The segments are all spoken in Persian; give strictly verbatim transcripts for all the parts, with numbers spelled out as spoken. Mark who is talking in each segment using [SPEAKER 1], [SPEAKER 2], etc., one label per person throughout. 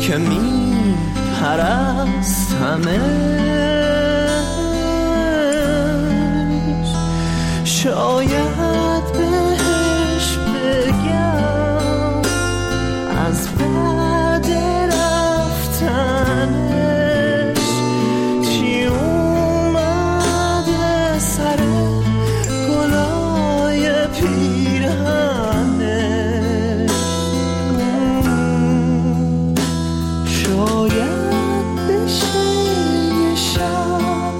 [SPEAKER 1] که می پرستمش. شاید بهش بگم از بعد رفتنش چی اومده سر گلای پیرهنش. شاید بشه یه شب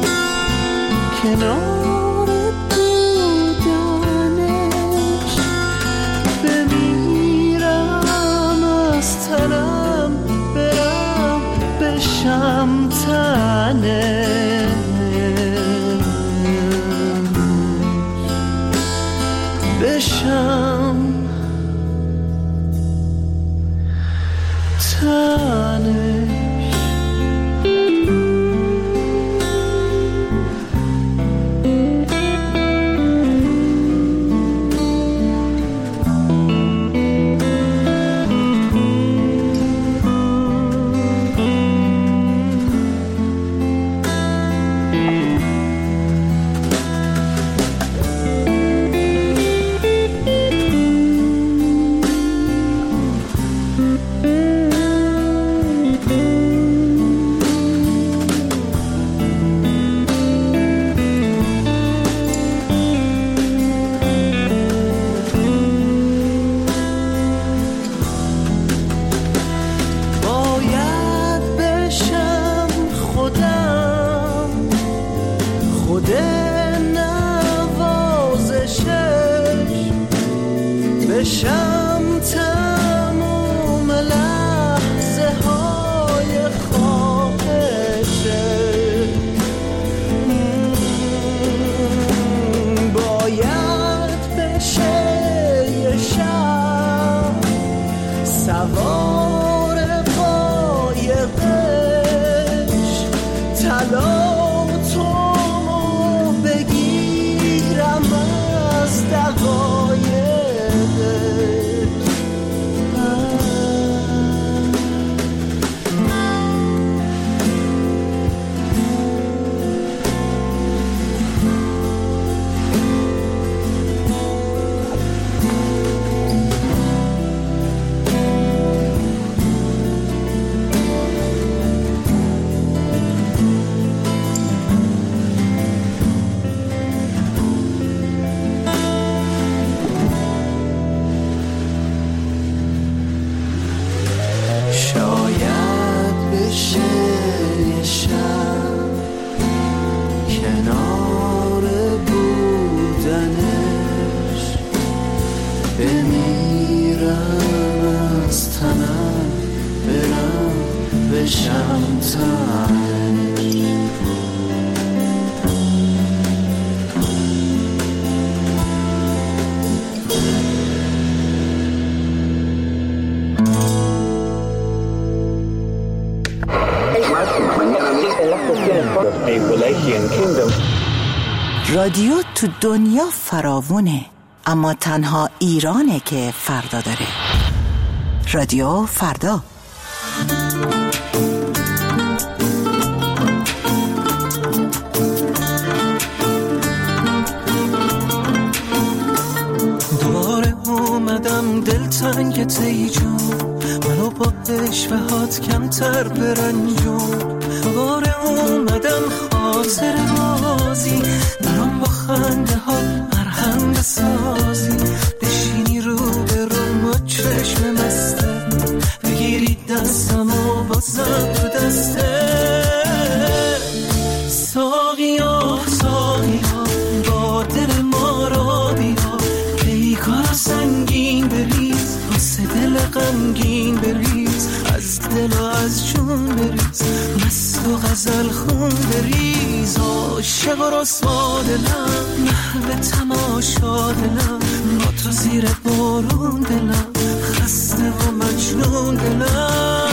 [SPEAKER 1] کنار بودنش بمیرم از تنم برم بشم تنش. بشم تنش. بشم تموم لحظه های خواهشه. باید بشه یه شب سوار قایقش طلا تومو بگیرم از دقایق.
[SPEAKER 2] رادیو تو دنیا فراوونه، اما تنها ایرانه که فردا داره. رادیو فردا.
[SPEAKER 1] دوباره اومدم دلتنگ تی جون، منو با عشوهات کمتر برنجون. دوباره اومدم خاطر بازی برام با خنده ها مرهم بسازی. بشینی رو به رو با چشم مسته، بگیری دستم و بازم تو دسته. ساقیا ساقیا با دل ما را بیا، پیکار سنگین بریز واسه دل غمگین بریز، از دل و از جون بریز، مست و غزل خون بریز. عاشق و رسوا دلم، محو تماشا دلم، با تو زیر بارون دلم، خسته و مجنون دلم.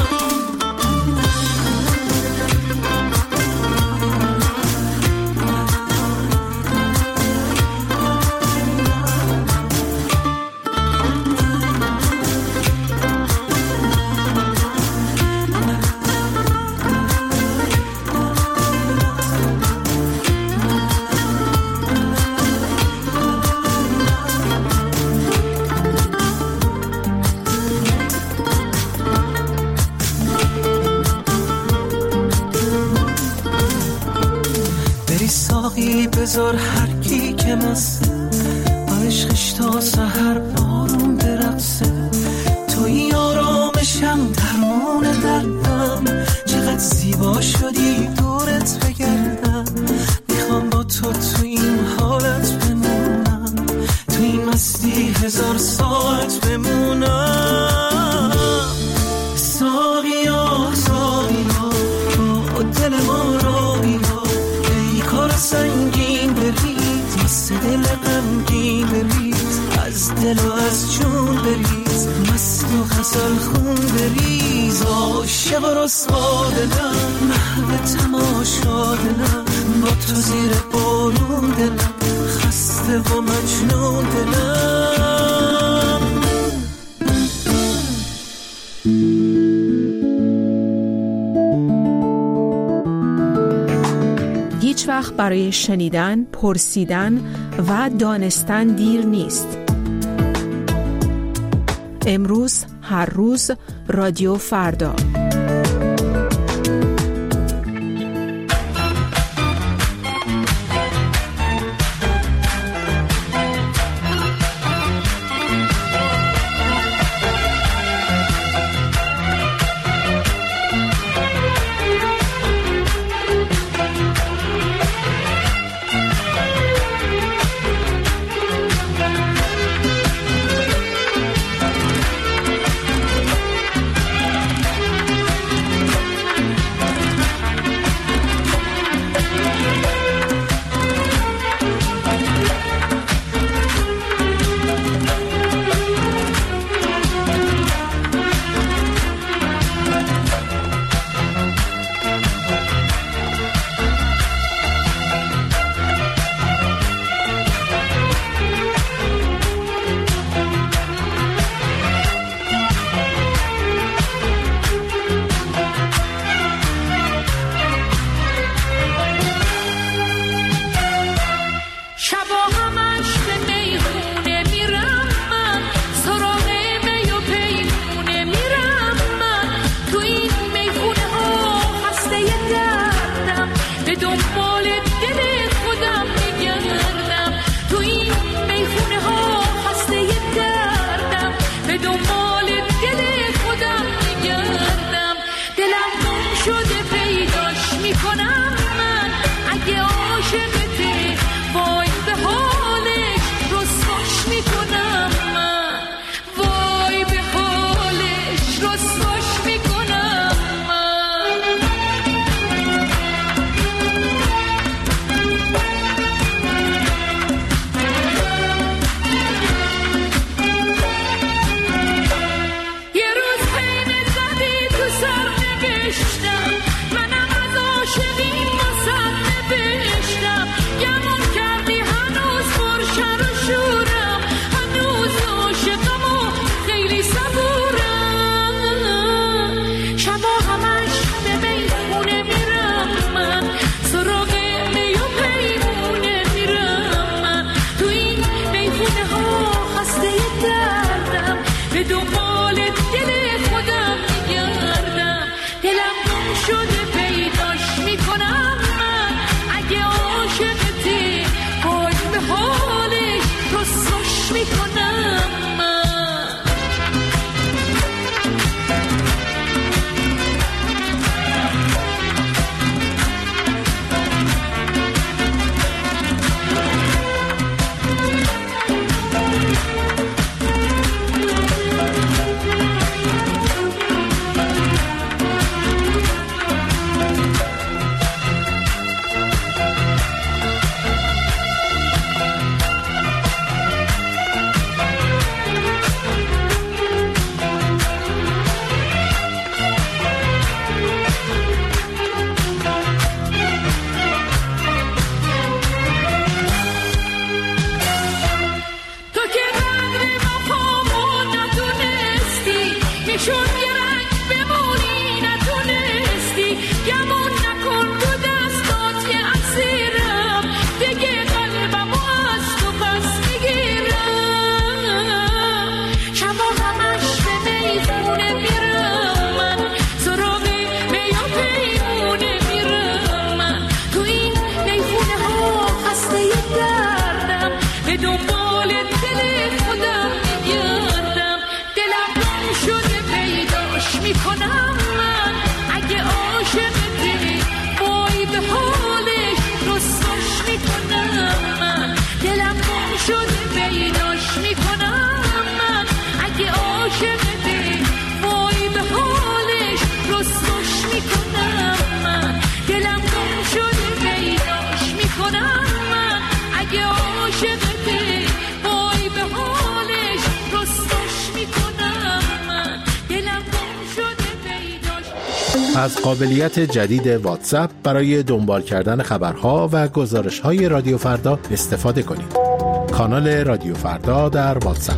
[SPEAKER 1] دسته، با عشقش تا سحر بارون برقصه. توی آرامشم درمون دردم، چقدر زیبا شدی دورت بگردم. میخوام با تو تو این حالت بمونم، تو این مستی هزار ساعت بمونم. ساقیا ساقیا با دل ما را بیا، ای کار سنگین بریز واسه دل غمگین بریز، از دل و از جون بریز، مست و غزل خون بریز. عاشق و رسوا دلم، محو تماشا دلم، با تو زیر بارون دلم، خسته و مجنون دلم.
[SPEAKER 3] هیچ وقت برای شنیدن، پرسیدن و دانستن دیر نیست. امروز، هر روز، رادیو فردا.
[SPEAKER 4] عاشقتی وای به حالش رسواش میکنم من دلم گم شده پیداش میکنم من اگه عاشقتی وای به حالش رسواش میکنم من دلم گم شده پیداش میکنم من اگه عاشقتی وای به حالش رسواش میکنم من دلم گم شده پیداش.
[SPEAKER 5] از قابلیت جدید واتساپ برای دنبال کردن خبرها و گزارش‌های رادیو فردا استفاده کنید. کانال رادیو فردا در واتساپ.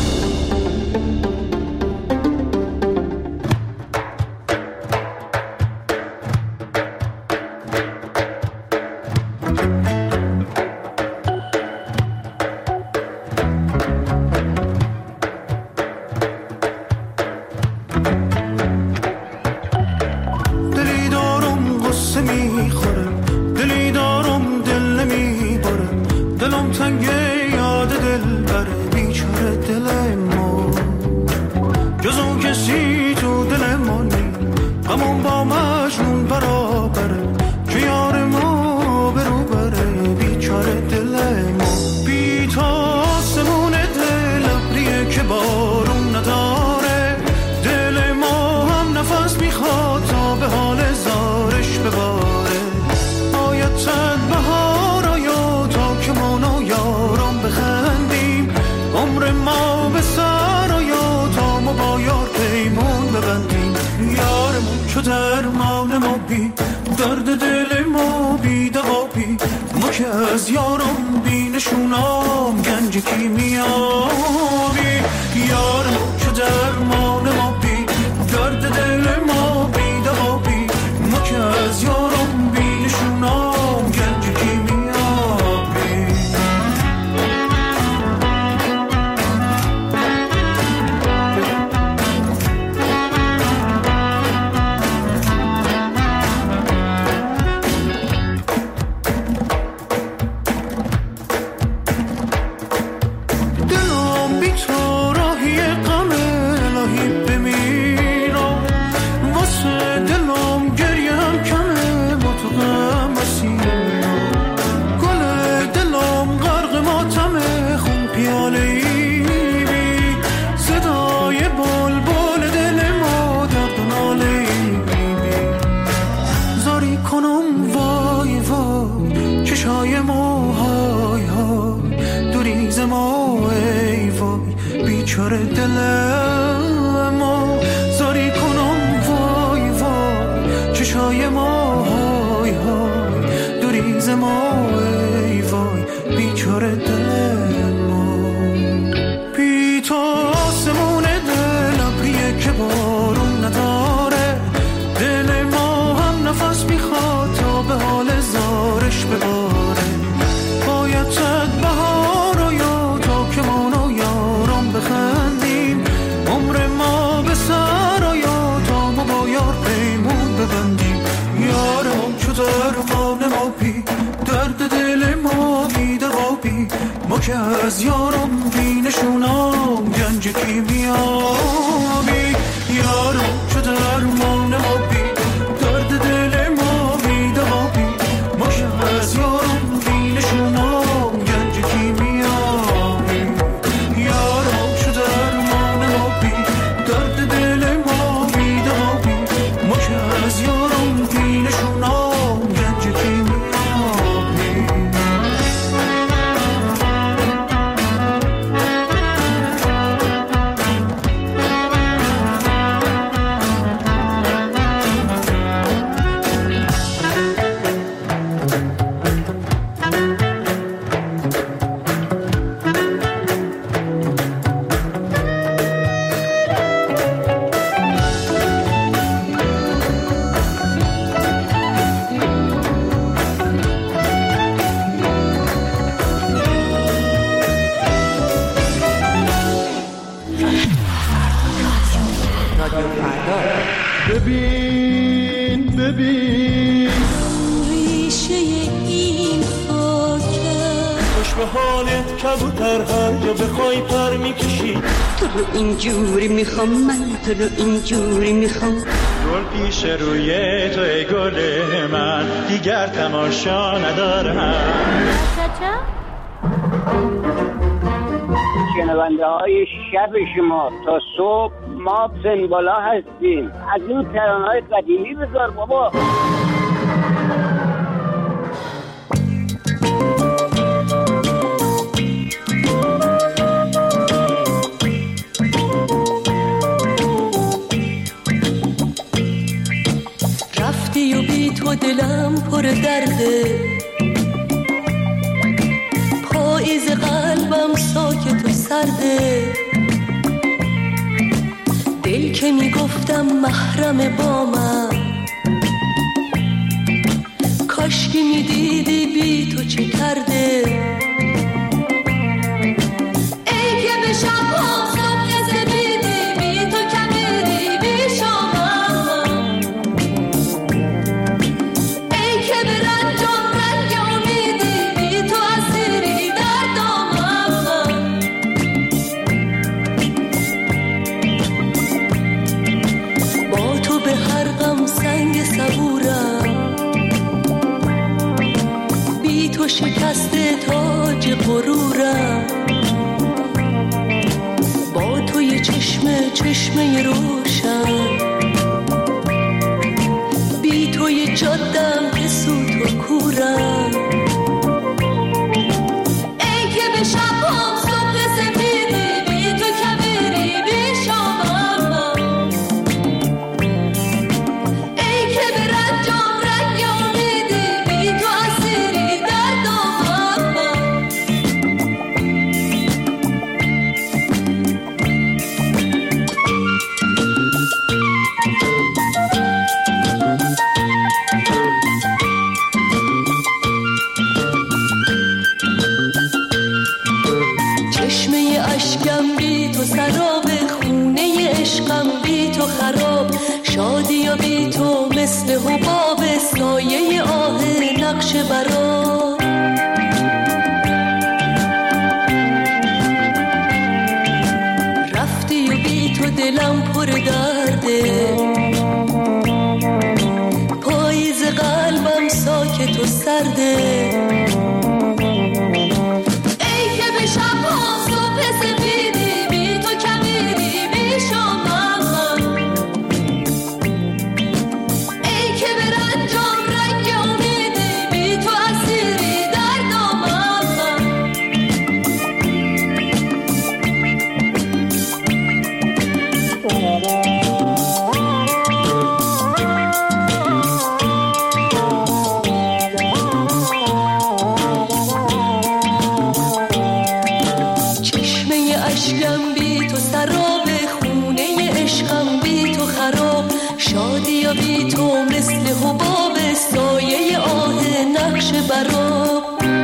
[SPEAKER 1] از یارم بینشونم گنج کیمیابی یارم چو درمان ما بی درد دل ما بی دوابی ما از یارم بینشونم گنج کیمیابی یارم چو درمان ما بی درد دل ما بی دوابی ما از یارم بینشونم گنج کیمیابی.
[SPEAKER 6] ببین ببین
[SPEAKER 4] ریشه این خاکه
[SPEAKER 6] خوش به حالت کبوتر هر جا بخوای پر میکشی
[SPEAKER 7] تو رو اینجوری میخوام من تو رو اینجوری میخوام
[SPEAKER 6] رو گل پیش روی تو ای گل من، دیگر تماشا ندارم.
[SPEAKER 7] شنونده های شب شما تا صبح ما سنبالا هستیم. از این ترانه های قدیمی بذار بابا.
[SPEAKER 4] رفتی و بی تو دلم پر درده، پاییز قلبم ساکت و سرده. دل که میگفتم محرم با من، کاش که میدیدی بی تو چه کرده. ای که به شب ها صبح زدیدی بی تو کمیدی بی شامم، ای که به رنجم رنگ امیدی بی تو اسیری در دامم. با تو به هر غم سنگ صبورم، بی تو شکسته تاج غرورم. با تو یه چشمه چشمه روشن، بی تو یه جادم که سوت و کورم. ای که به شب هم صبح سفیدی بی تو کبیری بی شامم، ای که به رنجم رنگ امیدی بی تو اسیری در دامم. چشمه اشکم بی تو سراب، خونه عشقم بی تو خراب. شادی و بی تو مثل حباب، سایه آه نقش برا. رفتی و بی تو دلم پر درده، پاییز قلبم ساکت و سرده. ای که به شب ها صبح سفیدی بی تو کمیدی بی شامم، ای که به رنجم رنگ امیدی بی تو اسیری در دامم. چشمه اشکم بی تو سراب، خونه عشقم بی تو خراب. شادی و بی تو مثل حباب، سایه آه نقش براب.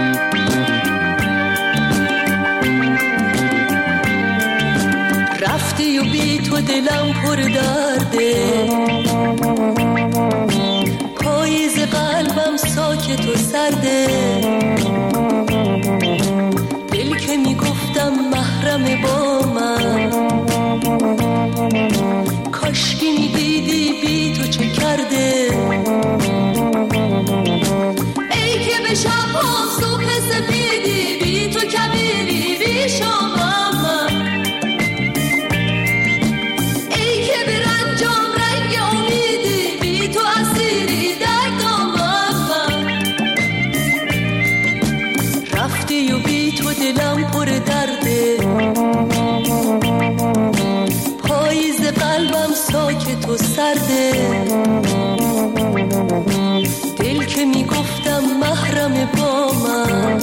[SPEAKER 4] رفتی و بی تو دلم پر درده، پاییز قلبم ساکت و سرده. دل که میگفتم محرم با من، کاش که میدیدی بی تو چه کرده. ای که به شب هم صبح سفیدی بی تو کبیری بی شامم، ای که به رنجم رنگ امیدی بی تو اسیری در دامم. رفتی و بی تو دلم پر درده، پاییز قلبم ساکت و سرده. دل که میگفتم محرم با من،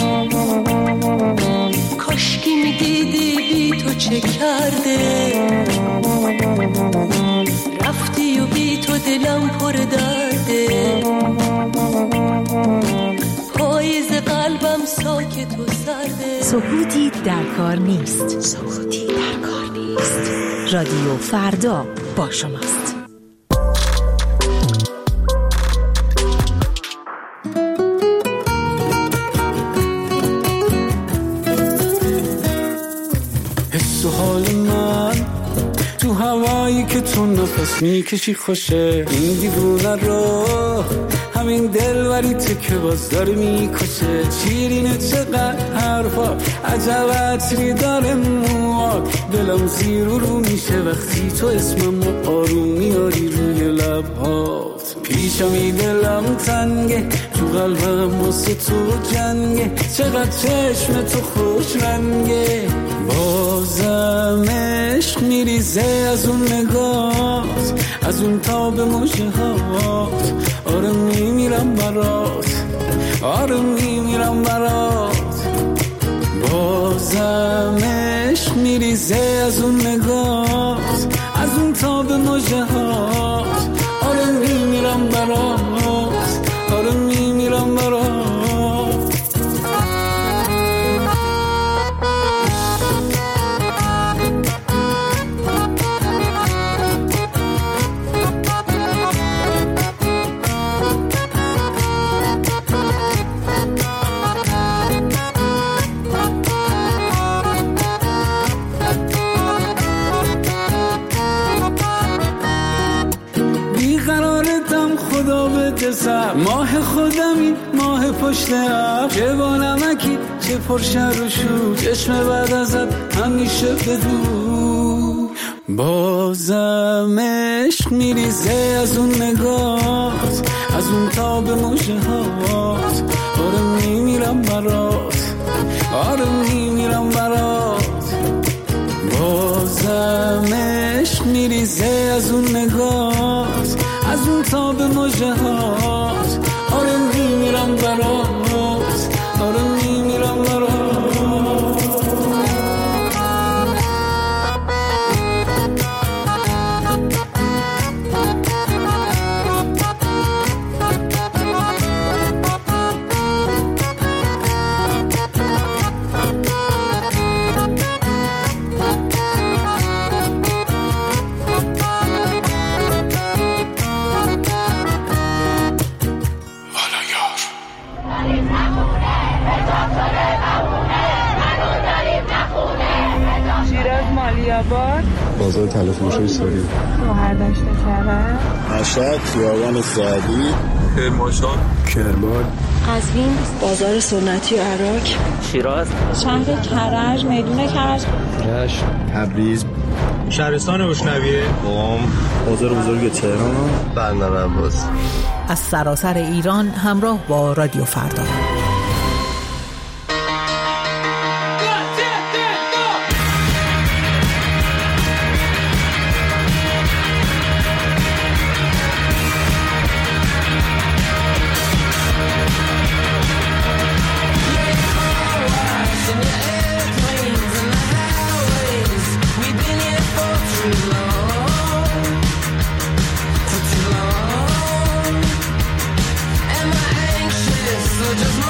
[SPEAKER 4] کاش که میدیدی بی تو چه کرده. رفتی و بی تو دلم پر درده، پاییز قلبم ساکت و سرده.
[SPEAKER 3] سکوتی در کار نیست. سکوتی در کار نیست. رادیو فردا با شماست.
[SPEAKER 1] حس و حال من تو هوایی که تو
[SPEAKER 8] چون نفس میکشی خوشه این دیوونه رو همین دلوری تو که باز داره میکشه شیرینه چقدر حرفا عجب عطری داره مواد دلم زیر و رو میشه وقتی تو اسمم رو آروم میاری روی لبهات پیشمی دلم تنگه تو قلبم واسه تو جنگه چقدر چشم تو خوش رنگه بازم عشق میریزه از اون نگات از اون تاب مژه هات آره میمیرم برات آره میمیرم برات بازم عشق میریزه از اون نگات از اون تاب مژه هات آره میمیرم برات آره میمیرم برات ماه خودمی ماه پشت اب چه با نمکی چه پرشر و شور چشم بعد ازت همیشه بدو بازم عشق میریزه از اون نگات از اون تاب مژه هات آره میمیرم برات آره میمیرم برات بازم عشق میریزه از اون نگات از اون تاب مژه هات آره میمیرم برات آره میمیرم برات
[SPEAKER 9] بازار تلفروشی سوری
[SPEAKER 10] شوهر داشته کرده
[SPEAKER 9] مشهد خیابان سعدی
[SPEAKER 11] کرمانشاه
[SPEAKER 9] کرمان
[SPEAKER 10] قزوین بازار سنتی و عراق
[SPEAKER 12] شیراز
[SPEAKER 10] شهر کرج میدون کرج
[SPEAKER 9] رشت تبریز
[SPEAKER 11] شهرستان اشنویه
[SPEAKER 9] قم بازار بزرگ تهران
[SPEAKER 13] بندر عباس
[SPEAKER 3] از سراسر ایران همراه با رادیو فردا.
[SPEAKER 1] Just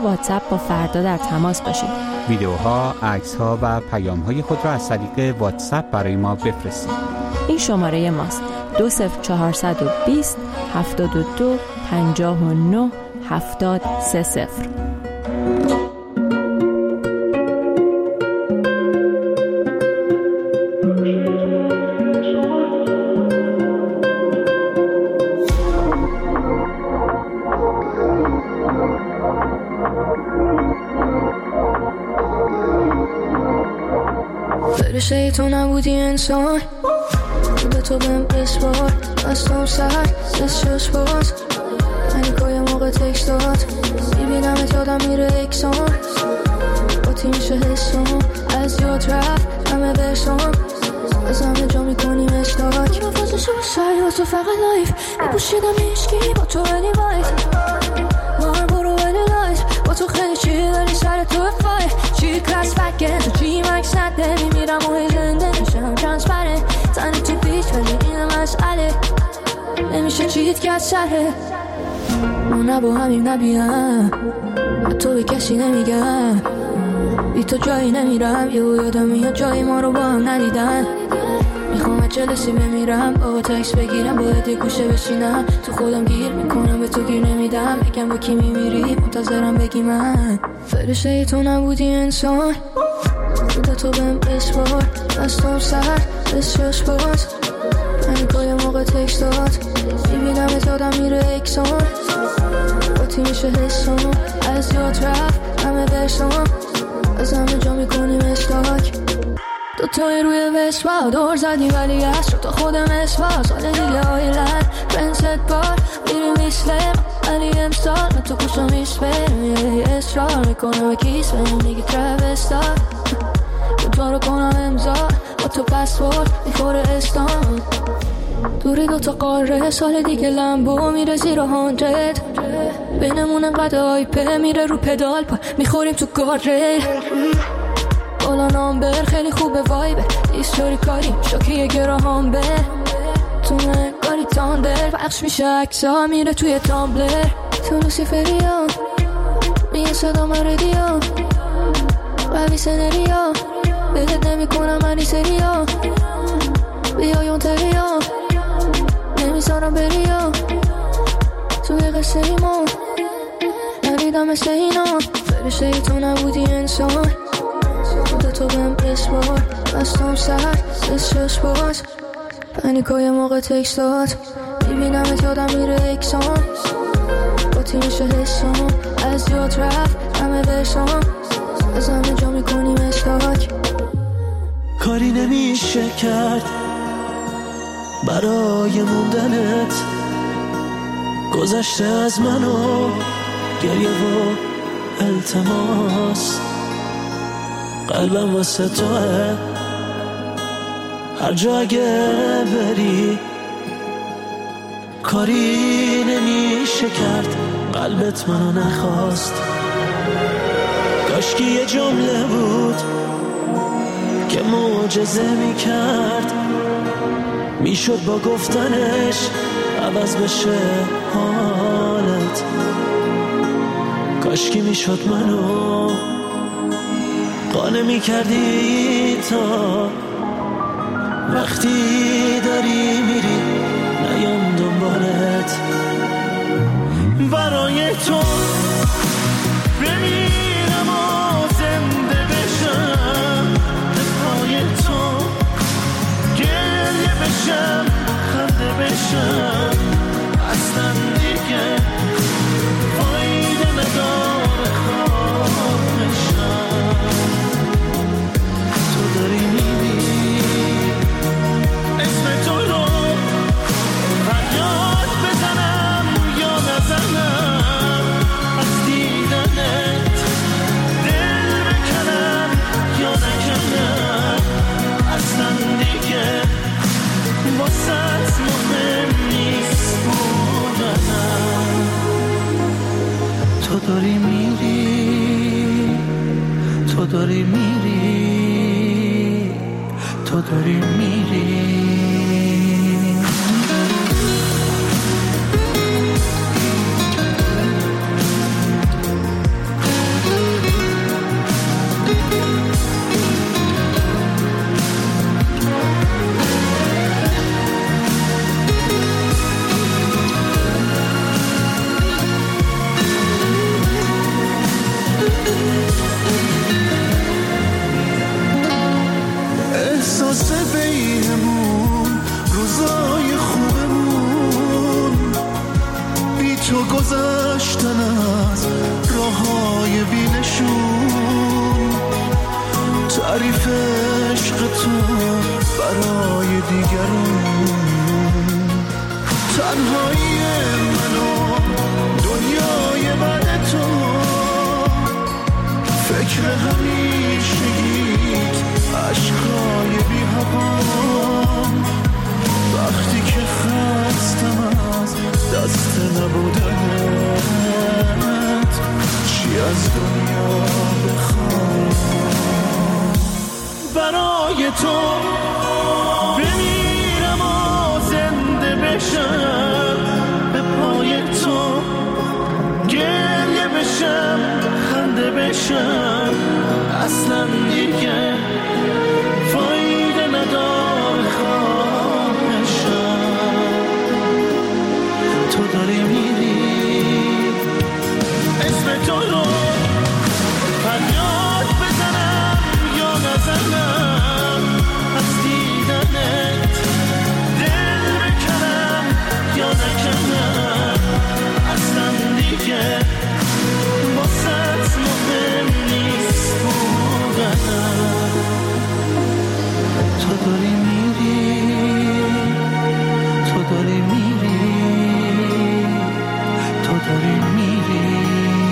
[SPEAKER 12] واتساپ با فردا در تماس باشید.
[SPEAKER 13] ویدیوها، عکس‌ها و پیام‌های خود را از طریق واتساپ برای ما بفرستید.
[SPEAKER 12] این شماره ماست: دو صفر چهارصد و بیست هفتاد و دو پنجاه و نه هفتاد سه صفر.
[SPEAKER 14] فرشته تو نبودی انسان، به تو بهم بسپار، دستم سر دستش باز، پنیکای موقع تکست داد، میبینمت یادم میره اکسان، با تیمشه حسام از یاد رفت همه برسام، از همه جا میکنیم اشتاک، نفازش رو سری با تو فقط لایف، میپوشیدم عشقی با تو ولی وایت، مار برو ولی لایت، با تو خیلی چی ولی سر تو فای، چی کلاس فکر تو چی مکس نده، میمیرم و زنده میشم ترانسپرنت، تنی تو بیچ ولی اینم مسئله، نمیشه چیت که از سره، ما نبا همیم نبیم، تو به کسی نمیگم، بی تو جایی نمیرم، یه یادم میاد جایی ما رو با هم ندیدن، میخوام جلسی بمیرم، با تکس بگیرم، باید یه گوشه بشینم، تو خودم گیر میکنم به تو گیر نمیدم، بگم با کی میمیری منتظرم بگی من، فرشته تو نبودی انسان، بوده تو بهم بسپار، دستم سر دستش باز، پنیکای موقع تکست داد، میبینمت یادم میره اکسان، با تیمشه حسام از یاد رفت همه برسام، از همه جا میکنیم اشتاک، دو تای روی وسپا دور زدی ولی از شد تا خودم اسفا، سال دیگه آیلند پرنست بار میریم اسلم ولی امسال من تو کشم ایسپرم، یه اصرار میکنم و کیس برم دیگه تروستا، با تو رو کنم امضا، با تو پسپورت میخوره استان، دوری دوتا قاره، سال دیگه لمبو میره زیر هاندرد، بینمون انقدر آیپه میره رو پدال پا میخوریم تو گاره، بالا نامبر خیلی خوبه وایبه، دیستوری کاری شاکیه گراهام به تو نگاری تاندر، پخش میشه اکسا میره توی تامبلر، تو لوسیفریا میگه صدا من ردیا، قوی سنریا بهت نمی کنم منی سریا، بیایون تریا نمیذارم بریا، توی قصه ایمان نریدم مثل اینا، فرشته تو نبودی انسان، بوده تو بهم بسپار، دستم سر دستش باز، پنیکای موقع تکست داد، میبینمت یادم میره اکسان، با تیمشه حسام از یاد رفت همه برسام، از همه جا میکنیم اشتاک،
[SPEAKER 1] کاری نمیشه کرد برای موندنت، گذشته از منو گریه و التماس، قلبم واسه توه هر جا اگه بری، کاری نمیشه کرد قلبت منو نخواست، کاشکی یه جمله بود که معجزه میکرد، میشد با گفتنش عوض بشه حالت، کاشکی میشد منو قانع میکردی تا وقتی داری میری نیام دنبالت، برای تو بمیرم و زنده بشم، به پای تو گریه بشم خنده بشم، اصلا دیگه فایده نداره خواهشم، تو داری میبینی اسم تو رو فریاد بزنم یا نزنم، از دیدنت دل بکنم یا نکنم، اصلا دیگه واسه مهم نیست بودنم، تو داری میری، تو داری میری، تو داری میری. احساس بینمون روزای خوبمون بی تو گذشتن از راههای بینشون تعریف عشق تو برای دیگرون تنهایی منو دنیای بعد تو فکر همیشگیت عشقای بی هوام وقتی که خستم از دست نبودنت چی از دنیا بخوام برای تو بمیرم و زنده بشم به پای تو گریه بشم خنده بشم اصلا دیگه فایده نداره خواهشم تو داری میری اسم تو رو فریاد بزنم یا نزنم از دیدنت دل بکنم یا نکنم اصلا دیگه واسه مهم نیست بودنم تو داری میری تو داری میری تو داری میری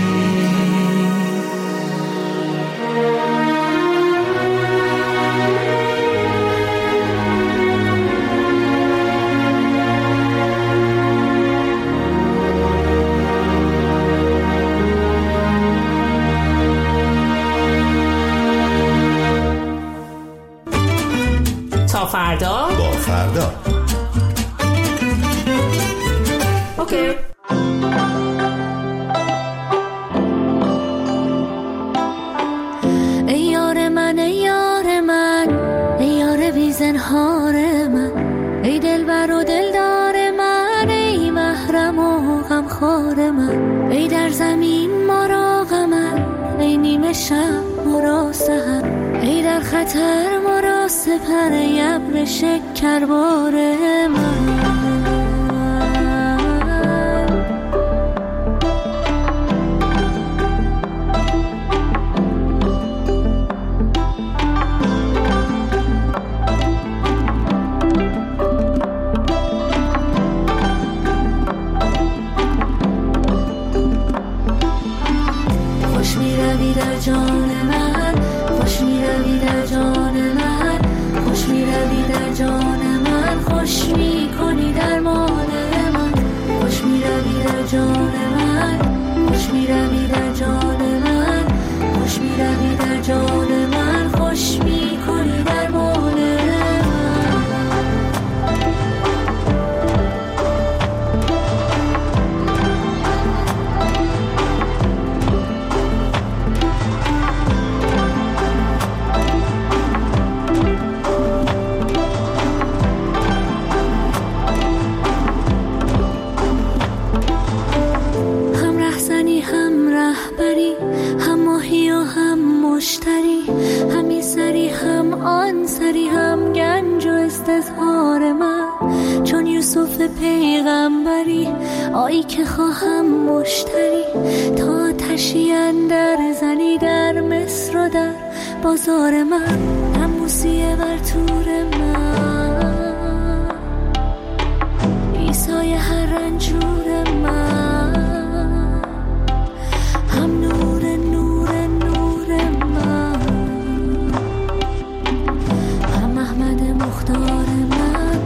[SPEAKER 3] تا فردا
[SPEAKER 5] با فردا
[SPEAKER 3] اوکی.
[SPEAKER 14] ای یار من ای یار من ای یار بی زنهار من ای دلبر و دلدار من ای محرم و غمخوار من ای در زمین مراغ من ای نیمه شب مرا سحر ای در خطر مرا سپر ای ابر شکربار من خوش می روی در جان من خوش می روی در جان من خوش می روی در جان من خوش می کنی درمان من خوش می روی در جان من خوش می روی در جان من خوش می روی در جان من خوش می کنی درمان مشتری همی سری هم آن سری هم گنج و استظهار من چون یوسف پیغمبری آیی که خواهم مشتری تا تشی اندر زنی در مصر و در بازار من نموسیه بر تور من عیسای هر رنجور من هم نور نور نور من هم احمد مختار من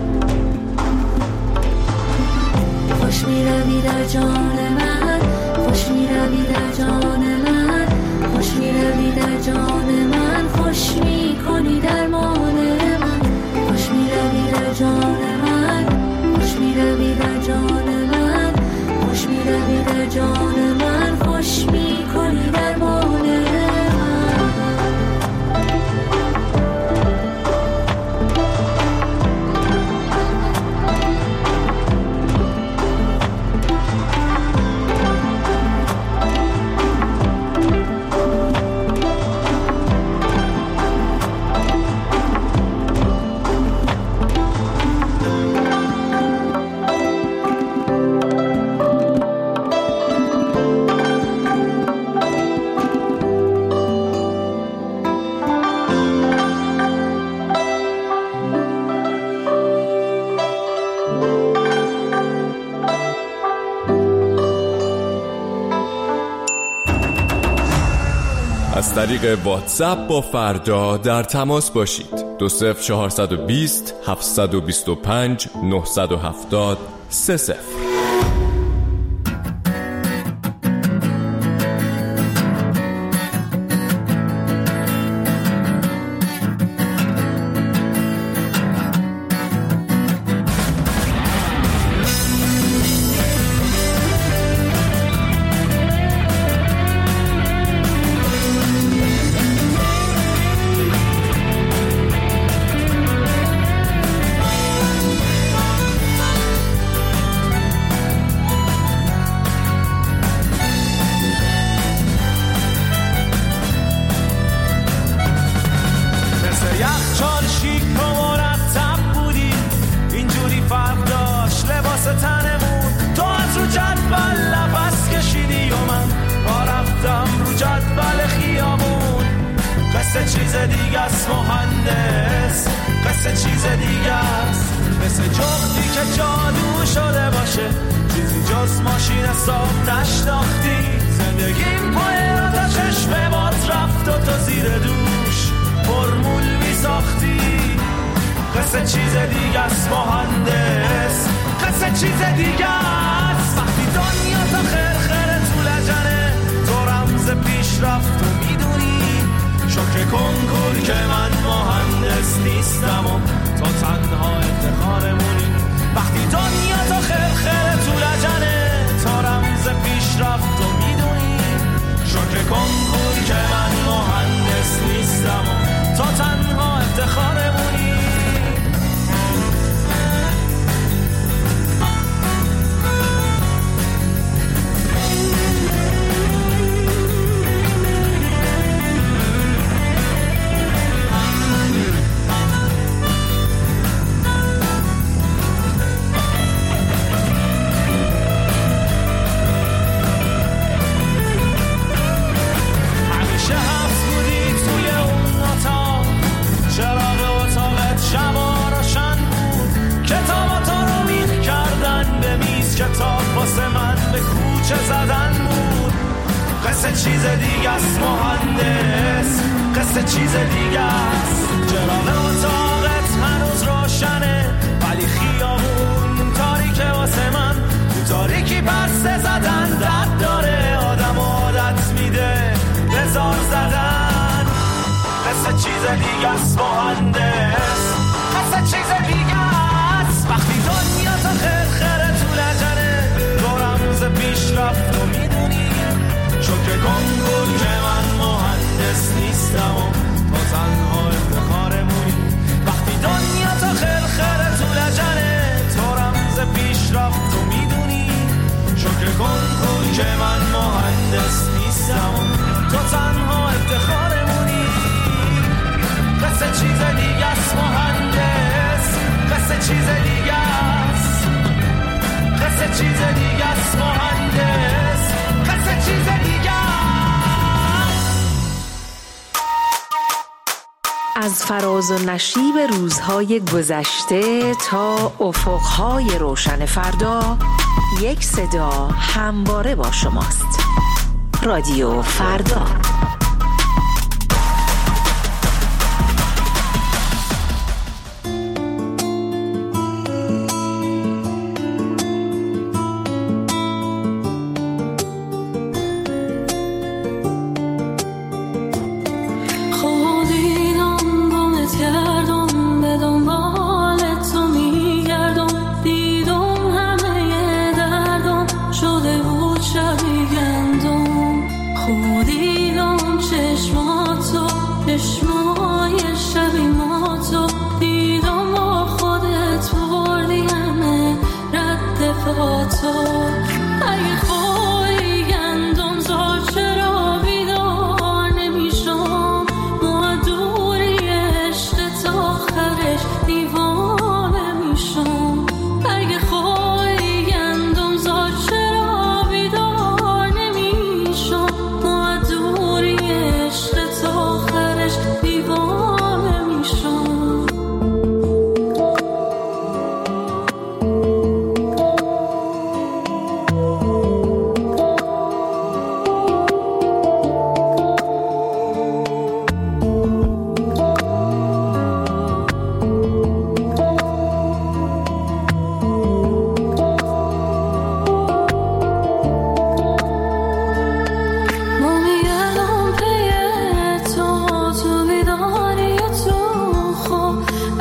[SPEAKER 14] خوش می روی در جان من خوش می روی در جان من خوش می روی در جان من خوش می کنی درمان من خوش می روی در جان من خوش می روی در جان من خوش
[SPEAKER 15] از طریق واتساپ با فردا در تماس باشید. دو صفر چهارصد و بیست هفتصد و بیست و پنج نهصد و هفتاد سه صفر.
[SPEAKER 3] از فراز و نشیب روزهای گذشته تا افقهای روشن فردا، یک صدا همواره با شماست. رادیو فردا.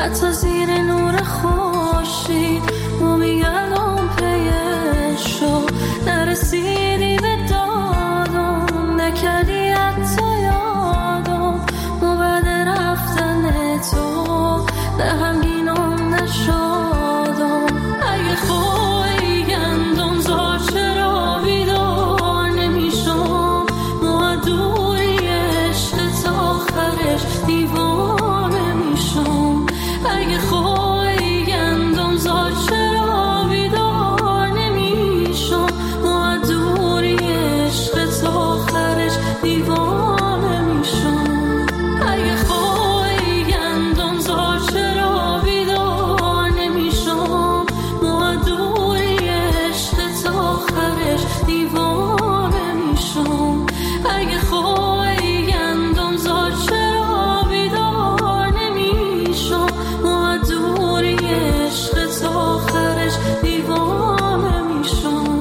[SPEAKER 14] حتی زیر نور خورشید ما میگردم پیشو، نرسیدی به دادم، نکردی حتی یادم، ما بعد رفتن تو نه غمگینم نه شادم. اگه خواهی گندم زار چرا بیدار نمیشم، ما دوری عشق تا آخرش دیوانه میشم. اگه خواهی گندم زار چرا بیدار نمیشم، ما دوری عشق تا آخرش دیوانه میشم. اگه خواهی گندم زار چرا بیدار نمیشم، ما دوری عشق تا آخرش دیوانه میشم. اگه خواهی گندم زار چرا بیدار نمیشم، ما دوری عشق تا آخرش دیوانه میشم.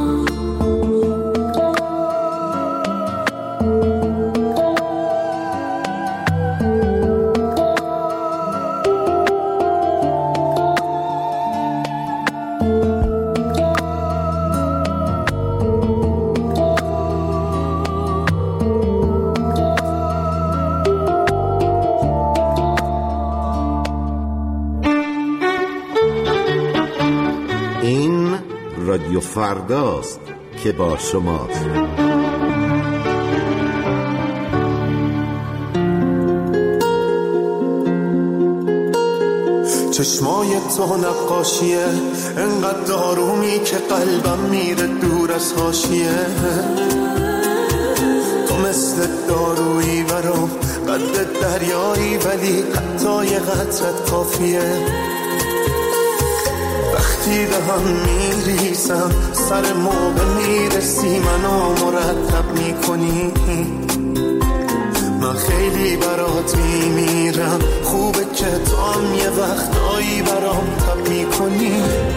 [SPEAKER 16] این رادیو فرداست که با شماست.
[SPEAKER 1] چشمای تو نقاشیه، انقدر دارومی که قلبم میره دور از حاشیه. تو مثل دارویی برام، قد دریایی ولی حتی یه قطرت کافیه. وقتی دهم میریسم سر موقع میرسی منو مرتب میکنی. من خیلی برات میمیرم، خوبه که تو هم یه وقتایی برام تب میکنی.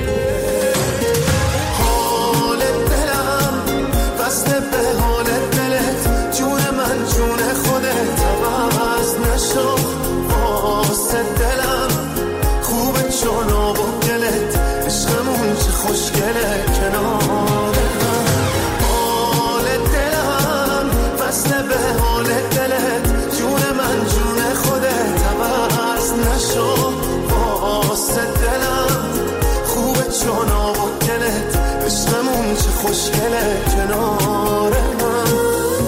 [SPEAKER 1] حال دلم وصله به حال دلت، جون من جون خودت عوض نشو. واسه دلم خوبه چون آب و گلت، عشقمون چه خوشگله کنار هم. حال دلم وصله به حال دلت، جون من جون خودت عوض نشو. واسه دلم خوبه چون آب و گلت، عشقمون چه خوشگله کنار هم.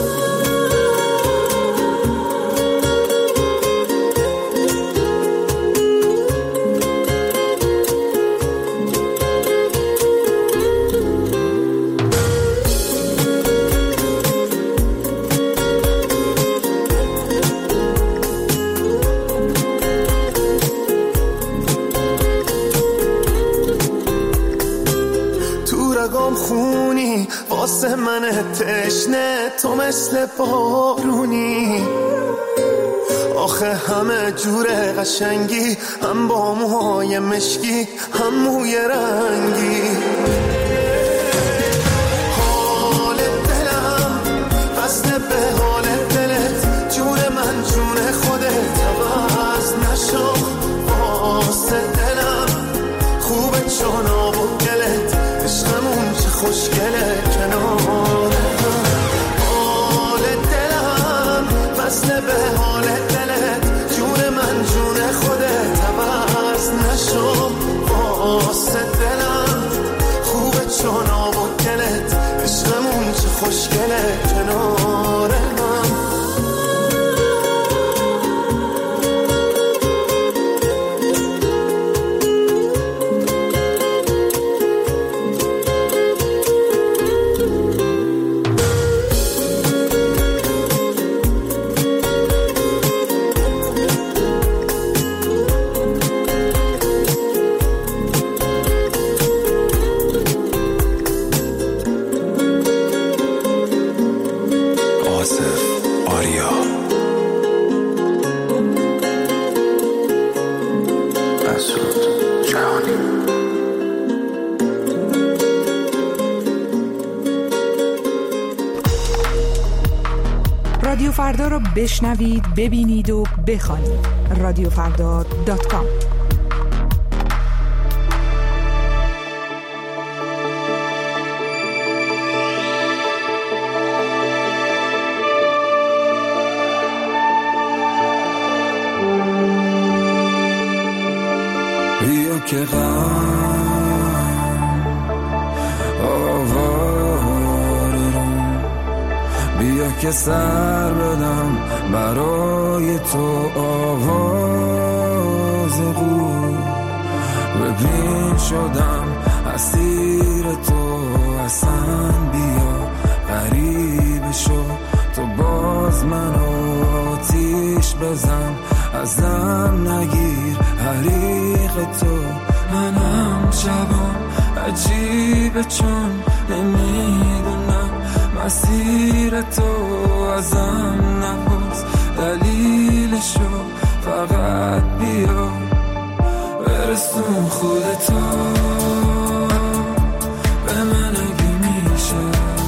[SPEAKER 1] خونی واسه من تشنه، تو مثل بارونی. آخه همه جور قشنگی، هم با موهای مشکی هم موی رنگی. حال دلم وصله به حال دلت، جون من جون خودت عوض نشو. واسه دلم خوبه چون آب و گلت، عشقمون چه خوشگله کنار هم. حال دلم وصله به حال دلت، جون من جون خودت عوض نشو. واسه دلم خوبه چون آب و گلت، عشقمون چه خوشگله کنار هم.
[SPEAKER 17] رادیو فردا رو بشنوید، ببینید و بخوانید. رادیو فردا دات کام
[SPEAKER 8] که غم آواره رو بیا که سر بدم برای تو آواز بود ببین شدم اسیر تو اصلا بیا غریب شو تو باز منو آتیش بزن ازم نگیر حریق تو منم شبام عجیبه چون نمیدونم مسیر تو ازم نپرس دلیلشو فقط بیا برسون خودتو به من اگه میشه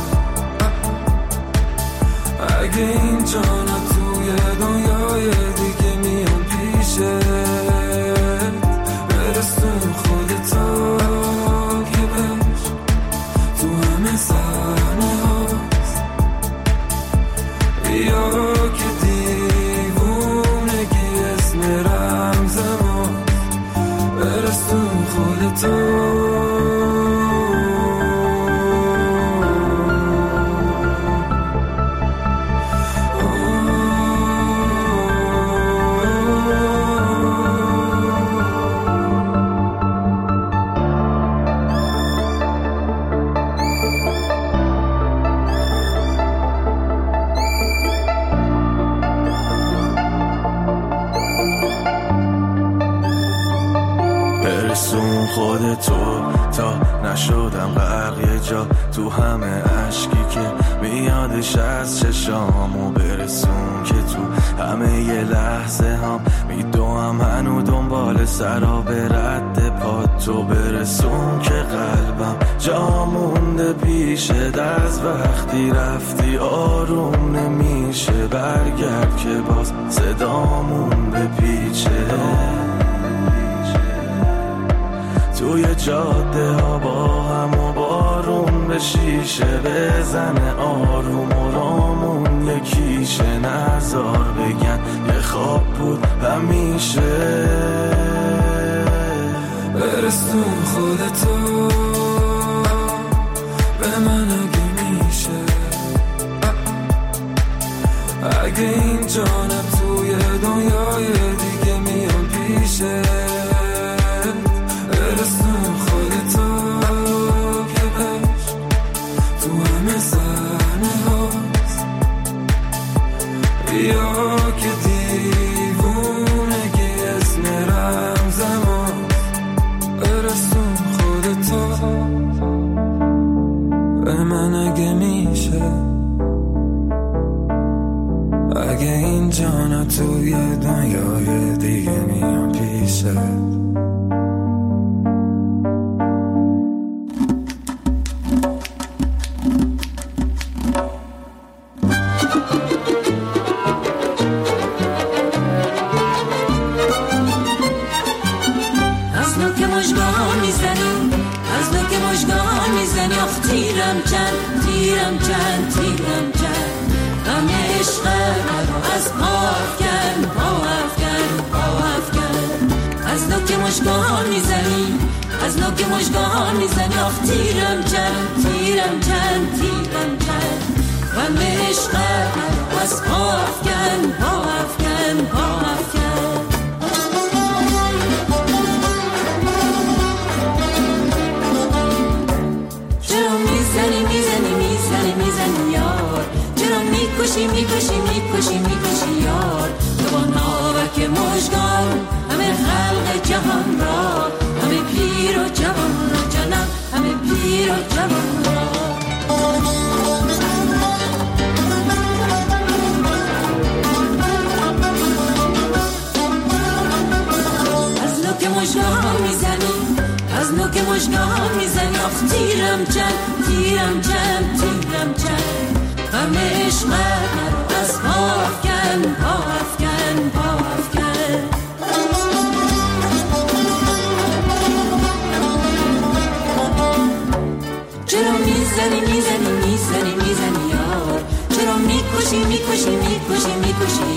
[SPEAKER 8] اگه این جانا توی دنیای دیگه میام پیشه برسون خودتو که بش تو همه صحنه هاست بیا که دیوونگی اسم رمز ماست برسون خودتو خودتو تا نشدم غرق یه جا تو همه عشقی که میادش از چشامو برسون که تو همه یه لحظه هم میدوم هنو دنبال سراب رد پاتو برسون که قلبم جا مونده پیشت از وقتی رفتی آروم نمیشه برگرد که باز صدامون بپیچه توی جاده ها با هم و بارون به شیشه بزنه آروم و رامون یکیشه نزار بگن یه خواب بود همیشه برسون خودتو به من اگه میشه اگه این جانم توی دنیای دیگه میام پیشه برسون خودتو که بش تو همه صحنه هاست بیا که دیوونگی اسم رمز ماست برسون خودتو به من اگه میشه اگه این جانا توی دنیای دیگه میام پیشه
[SPEAKER 17] تیرم چند تیرم چند تیرم چند غم عشقم از پا افکن پا افکن پا افکن از نوک مژگان میزنی از نوک مژگان میزنی آخ تیرم چند تیرم چند تیرم چند غم عشقم از پا افکن پا افکن پا افکن میکشی میکشی میکشی میکشی یار تو با ناوک مژگان همه خلق جهان را همه پیر و جوان را جانم همه پیر و جوان را از نوک مژگان میزنی از نوک مژگان میزنی آخ تیرم چند تیرم چند تیرم چند غم عشقم از پا افکن پا افکن پا افکن چرا میزنی میزنی میزنی میزنی یار چرا میکشی میکشی میکشی میکشی